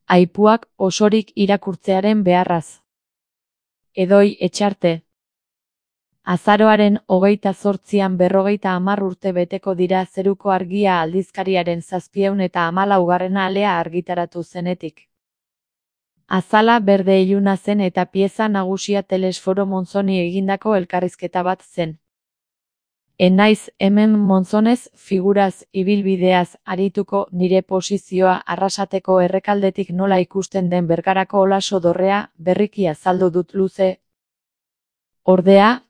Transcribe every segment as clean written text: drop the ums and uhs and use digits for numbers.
aipuak osorik irakurtzearen beharraz. Edoi Etxarte. Azaroaren 28an 50 urte beteko dira Zeruko Argia aldizkariaren 714. alea argitaratu zenetik. Azala berde iluna zen eta pieza nagusia Telesforo Monzoni egindako elkarrizketa bat zen. Enaiz hemen Monzonez figuraz ibilbideaz arituko, nire posizioa Arrasateko errekaldetik nola ikusten den Bergarako Olaso dorrea berriki azaldu dut luze. Ordea,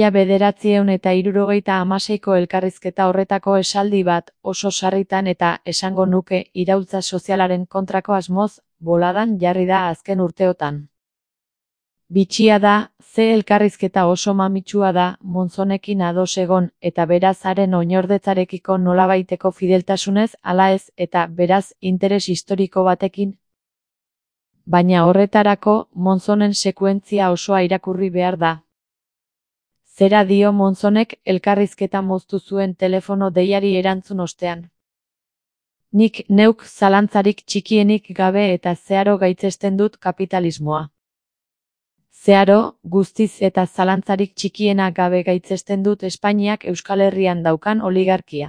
1976ko elkarrizketa horretako esaldi bat oso sarritan eta esango nuke iraultza sozialaren kontrako asmoz boladan jarri da azken urteotan. Bitxia da, ze elkarrizketa oso mamitsua da, Monzonekin ados egon, eta beraz haren oinordetzarekiko nolabaiteko fideltasunez ala ez, eta beraz interes historiko batekin. Baina horretarako, Monzonen sekuentzia osoa irakurri behar da. Zera dio Monzonek elkarrizketa moztu zuen telefono deiari erantzun ostean. Nik neuk zalantzarik txikienik gabe eta zeharo gaitzesten dut kapitalismoa. Zeharo, guztiz eta zalantzarik txikiena gabe gaitzesten dut Espainiak Euskal Herrian daukan oligarkia.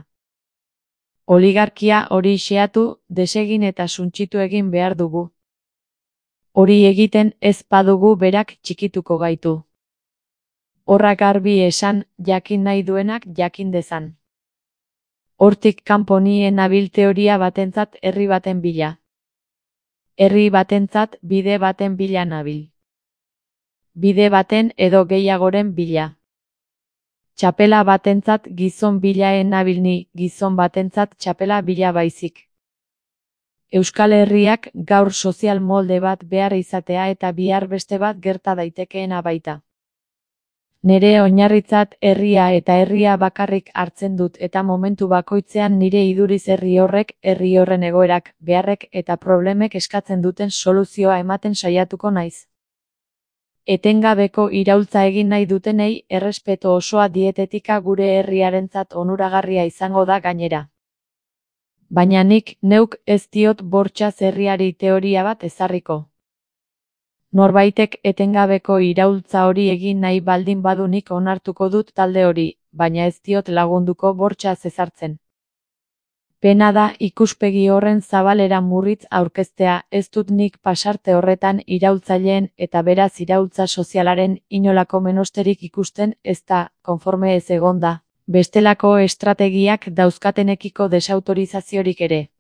Oligarkia hori xeatu, desegin eta suntsitu egin behar dugu. Hori egiten ez badugu berak txikituko gaitu. Horra garbi esan, jakin nahi duenak jakin dezan. Hortik kanpo ni nabil teoria batentzat herri baten bila. Herri batentzat bide baten bila nabil. Bide baten edo gehiagoren bila. Txapela batentzat gizon bilaen nabil ni, gizon batentzat txapela bila baizik. Euskal Herriak gaur sozial molde bat behar izatea eta bihar beste bat gerta daitekeena baita. Nere oinarritzat herria eta herria bakarrik hartzen dut eta momentu bakoitzean nire iduriz herri horrek, herri horren egoerak, beharrek eta problemek eskatzen duten soluzioa ematen saiatuko naiz. Etengabeko iraultza egin nahi dutenei errespeto osoa dietetika gure herriarentzat onuragarria izango da gainera. Baina nik neuk ez diot bortxaz herriari teoria bat ezarriko. Norbaitek etengabeko iraultza hori egin nahi baldin badu nik onartuko dut talde hori, baina ez diot lagunduko bortxaz ezartzen. Pena da ikuspegi horren zabalera murritz aurkeztea, ez dut nik pasarte horretan iraultzaileen eta beraz iraultza sozialaren inolako menosterik ikusten ez da, konforme ez egonda, bestelako estrategiak dauzkatenekiko desautorizaziorik ere.